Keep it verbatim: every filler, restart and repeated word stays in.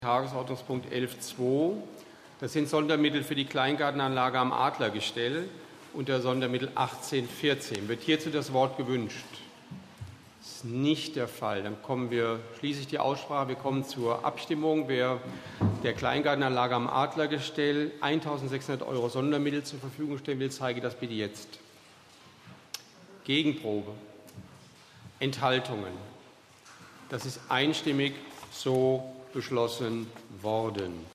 Tagesordnungspunkt elf Punkt zwei. Das sind Sondermittel für die Kleingartenanlage am Adlergestell unter Sondermittel achtzehn vierzehn. Wird hierzu das Wort gewünscht? Das ist nicht der Fall. Dann kommen wir, schließe ich die Aussprache. Wir kommen zur Abstimmung. Wer der Kleingartenanlage am Adlergestell eintausendsechshundert Euro Sondermittel zur Verfügung stellen will, zeige das bitte jetzt. Gegenprobe. Enthaltungen. Das ist einstimmig so beschlossen worden.